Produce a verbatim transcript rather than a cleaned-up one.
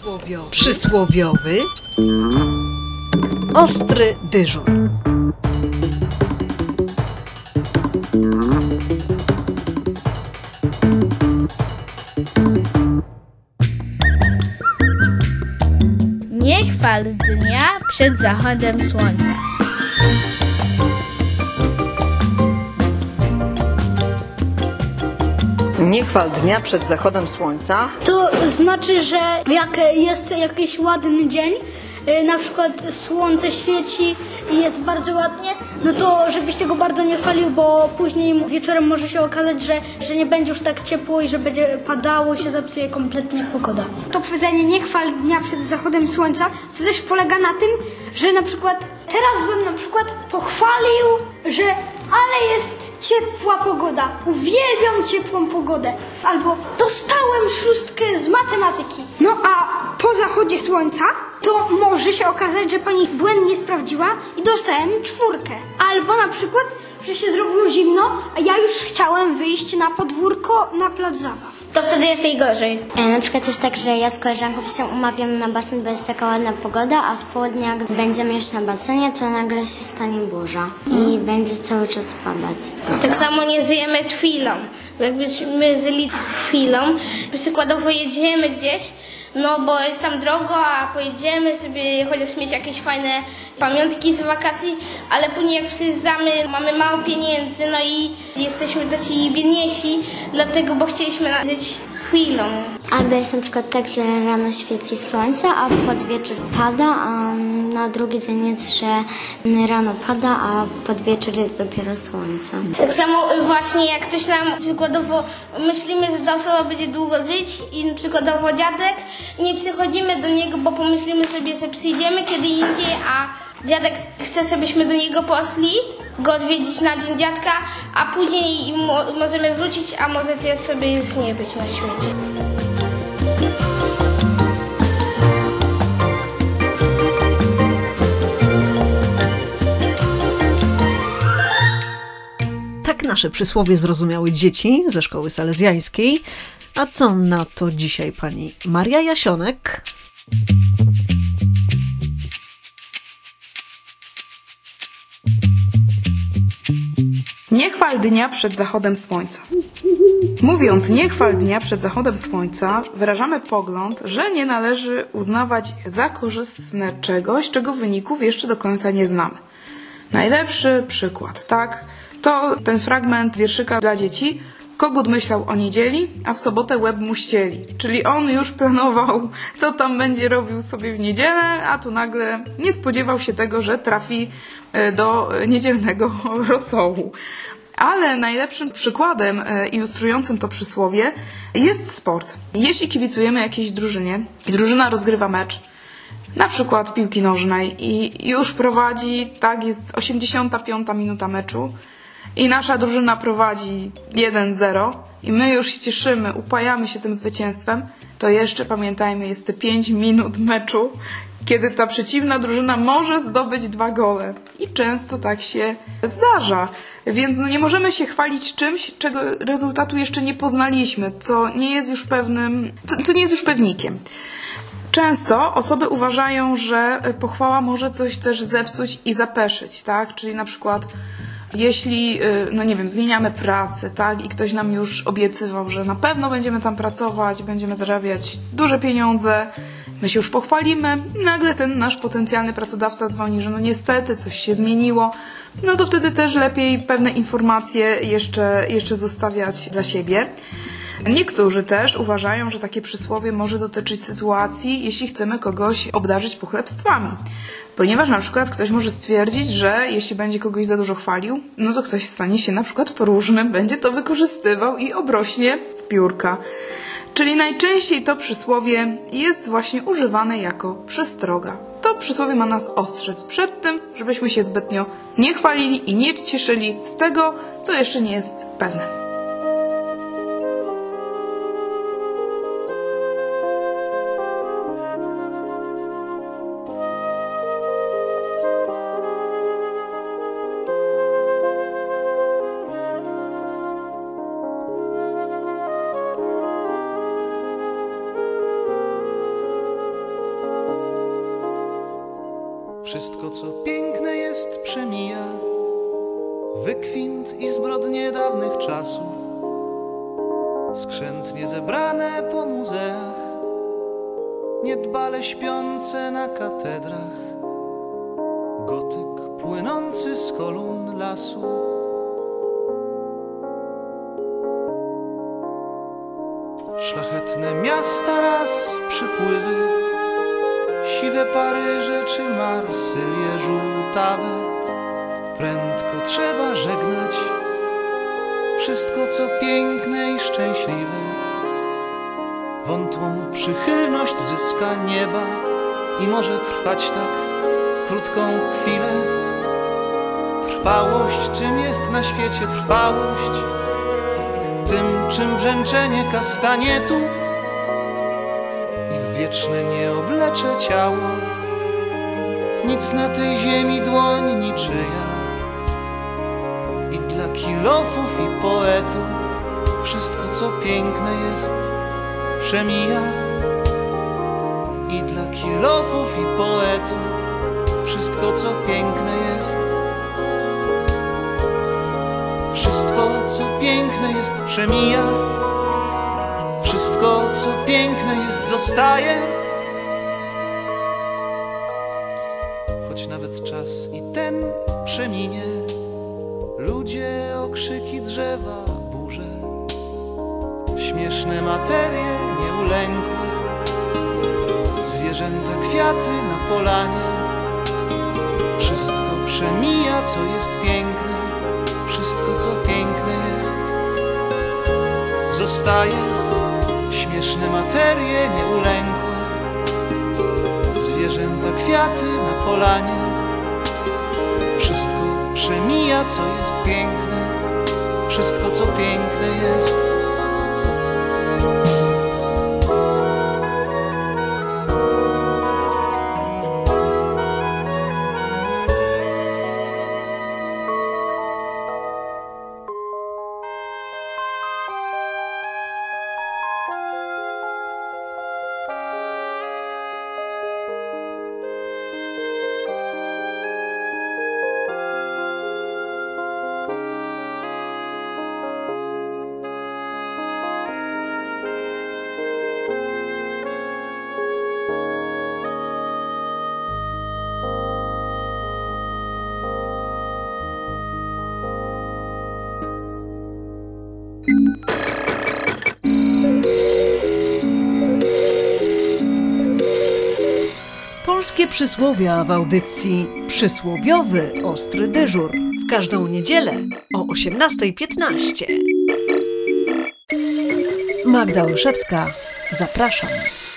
Przysłowiowy. Przysłowiowy. Ostry dyżur. Nie chwal dnia przed zachodem słońca. Nie chwal dnia przed zachodem słońca. To znaczy, że jak jest jakiś ładny dzień, na przykład słońce świeci i jest bardzo ładnie, no to żebyś tego bardzo nie chwalił, bo później wieczorem może się okazać, że, że nie będzie już tak ciepło i że będzie padało i się zepsuje kompletnie pogoda. To powiedzenie nie chwal dnia przed zachodem słońca, to też polega na tym, że na przykład teraz bym na przykład pochwalił, że ale jest ciepła pogoda, uwielbiam ciepłą pogodę, albo dostałem szóstkę z matematyki. No a po zachodzie słońca to może się okazać, że pani błędnie sprawdziła i dostałem czwórkę. Albo na przykład, że się zrobiło zimno, a ja już chciałem wyjść na podwórko na plac zabaw. To wtedy jest najgorzej. E, na przykład jest tak, że ja z koleżanką się umawiam na basen, bo jest taka ładna pogoda, a w południe jak będziemy już na basenie, to nagle się stanie burza i będzie cały czas padać. Tak samo nie zjemy chwilą. Jakbyśmy zjeli chwilą, przykładowo jedziemy gdzieś, no bo jest tam drogo, a pojedziemy sobie chociaż mieć jakieś fajne pamiątki z wakacji, ale później jak przyjeżdżamy, mamy mało pieniędzy, no i jesteśmy taci biedniejsi, dlatego, bo chcieliśmy zjeść chwilą. Albo jest na przykład tak, że rano świeci słońce, a pod wieczór pada, a na drugi dzień jest, że rano pada, a pod wieczór jest dopiero słońce. Tak samo właśnie jak ktoś nam przykładowo myślimy, że ta osoba będzie długo żyć i przykładowo dziadek, nie przychodzimy do niego, bo pomyślimy sobie, że przyjdziemy kiedy indziej, a dziadek chce, żebyśmy do niego poszli, go odwiedzić na dzień dziadka, a później mo- możemy wrócić, a może też sobie już nie być na świecie. Tak nasze przysłowie zrozumiały dzieci ze szkoły salezjańskiej. A co na to dzisiaj pani Maria Jasionek? Nie chwal dnia przed zachodem słońca. Mówiąc nie chwal dnia przed zachodem słońca, wyrażamy pogląd, że nie należy uznawać za korzystne czegoś, czego wyników jeszcze do końca nie znamy. Najlepszy przykład, tak? To ten fragment wierszyka dla dzieci. Kogut myślał o niedzieli, a w sobotę łeb mu ścieli. Czyli on już planował, co tam będzie robił sobie w niedzielę, a tu nagle nie spodziewał się tego, że trafi do niedzielnego rosołu. Ale najlepszym przykładem ilustrującym to przysłowie jest sport. Jeśli kibicujemy jakiejś drużynie i drużyna rozgrywa mecz, na przykład piłki nożnej i już prowadzi, tak, jest osiemdziesiąta piąta minuta meczu i nasza drużyna prowadzi jeden zero i my już się cieszymy, upajamy się tym zwycięstwem, to jeszcze pamiętajmy, jest te pięć minut meczu, kiedy ta przeciwna drużyna może zdobyć dwa gole. I często tak się zdarza. Więc no nie możemy się chwalić czymś, czego rezultatu jeszcze nie poznaliśmy, co nie jest już pewnym, co, co nie jest już pewnikiem. Często osoby uważają, że pochwała może coś też zepsuć i zapeszyć, tak? Czyli na przykład jeśli, no nie wiem, zmieniamy pracę, tak? I ktoś nam już obiecywał, że na pewno będziemy tam pracować, będziemy zarabiać duże pieniądze, my się już pochwalimy i nagle ten nasz potencjalny pracodawca dzwoni, że no niestety coś się zmieniło, no to wtedy też lepiej pewne informacje jeszcze, jeszcze zostawiać dla siebie. Niektórzy też uważają, że takie przysłowie może dotyczyć sytuacji, jeśli chcemy kogoś obdarzyć pochlebstwami. Ponieważ na przykład ktoś może stwierdzić, że jeśli będzie kogoś za dużo chwalił, no to ktoś stanie się na przykład próżny, będzie to wykorzystywał i obrośnie w piórka. Czyli najczęściej to przysłowie jest właśnie używane jako przestroga. To przysłowie ma nas ostrzec przed tym, żebyśmy się zbytnio nie chwalili i nie cieszyli z tego, co jeszcze nie jest pewne. Wszystko, co piękne jest, przemija. Wykwint i zbrodnie dawnych czasów, skrzętnie zebrane po muzeach, niedbale śpiące na katedrach, gotyk płynący z kolumn lasu. Szlachetne miasta raz przypływy, siwe Paryże czy Marsylie żółtawe. Prędko trzeba żegnać wszystko, co piękne i szczęśliwe. Wątłą przychylność zyska nieba i może trwać tak krótką chwilę. Trwałość, czym jest na świecie trwałość? Tym, czym brzęczenie kastanietów i w wieczne nieoblecze ciało. Nic na tej ziemi dłoń niczyja. I dla kilofów i poetów wszystko, co piękne jest, przemija. I dla kilofów i poetów wszystko, co piękne jest. Wszystko, co piękne jest, przemija. Wszystko, co piękne jest, zostaje. Choć nawet czas i ten przeminie, ludzie, okrzyki drzewa, burze, śmieszne materie nieulękłe, zwierzęta, kwiaty na polanie. Wszystko przemija, co jest piękne. Wszystko, co piękne jest, zostaje. Śmieszne materie nieulękłe, zwierzęta, kwiaty na polanie. Wszystko przemija, co jest piękne. Wszystko, co piękne jest. Polskie przysłowia w audycji Przysłowiowy Ostry Dyżur w każdą niedzielę o osiemnasta piętnaście. Magda Olszewska, zapraszam.